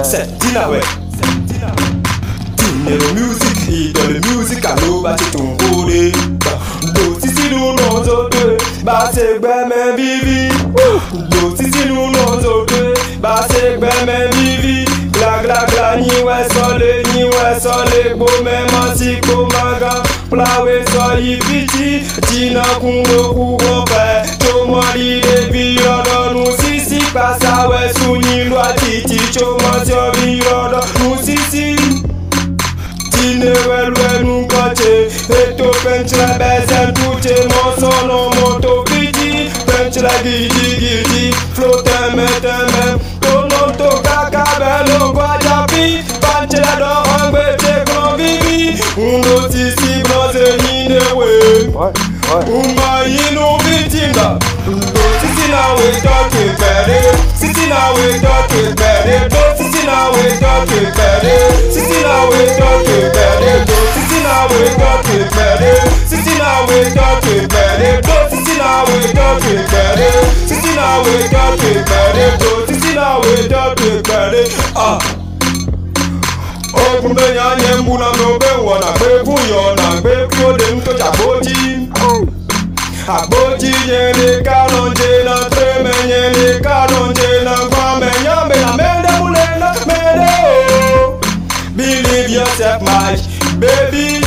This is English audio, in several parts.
C'est Dinaway. Dîner le musique, et dans le musique, à l'eau, bah c'est ton body. Si nous nous autres, bah c'est ben même vivi. Si nous nous autres, bah c'est ben même vivi. Gla gla gla, ni ouais sole, beau même anti komaga. Plawe soli piti, tina kungo kugo pe. Choma li de biyodo, nous sisi pasa ouais souni loi titi. Choma tio biyodo, nous sisi. Tine welwe nous kache, eto pench la bezen touche, mon sono moto piti. Pench la gidi, flotte mette, tonon to kaka bello guajapi. Panch la do angbe grand vivi, uno sisi bronze nine we. Umayino vitinda, sisi na we toke bere, sisi na we toke bere, sisi na we toke bere, sisi na we toke bere, sisi na we toke bere, sisi na we toke bere, sisi na we toke bere, sisi na we toke bere, sisi na we toke bere. Ah. Ogun be yanye mbuna no be wona be kuyo na be kuyo dem to jaboji. Aboji yene kalonje na treme yene kalonje na kwame nyambe na mende mulena mende oh. Believe yourself my baby.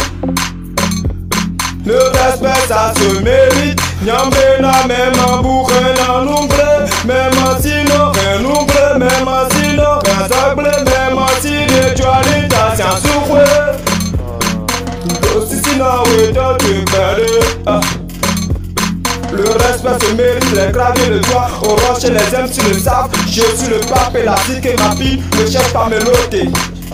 Le respect ça se mérite. Nyambe na même bouche na nombre, même si no rien nombre, même si no rien sabre, même si de dualité sans souffrir. Si na we don't better. Le respect se mérite, les graviers le doigt, au rocher les aime si le savent. Je suis le pape et la tique et ma fille ne cherche pas me loter.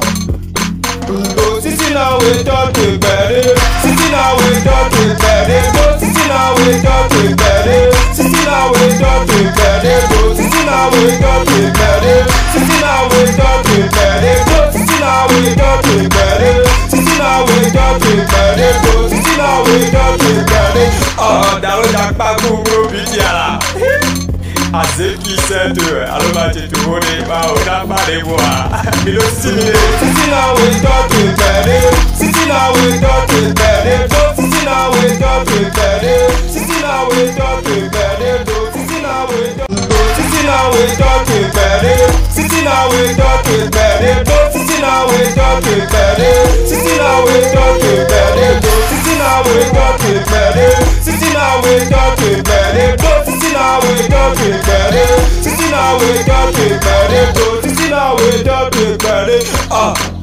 Sisi na we toke bere, sisi na we toke bere, sisi na we toke bere, sisi na we toke bere, sisi na we toke bere, sisi na we toke bere, sisi na we toke bere, sisi na we toke bere, sisi na we toke bere. Oh, daro jakpa kungo pitiala. Azeki sente, aloma tituone ba oda pare boa. Milo simile. Sisi na we toke bere, sisi na we toke bere, sisi na we toke bere, sisi na we toke bere, sisi na we toke, sisi na we toke bere, sisi na we toke bere, sisi na we toke bere, sisi na we toke bere, sisi na we toke bere, sisi na we toke bere, sisi na we toke bere, sisi na we toke bere, sisi na we toke bere. Ah.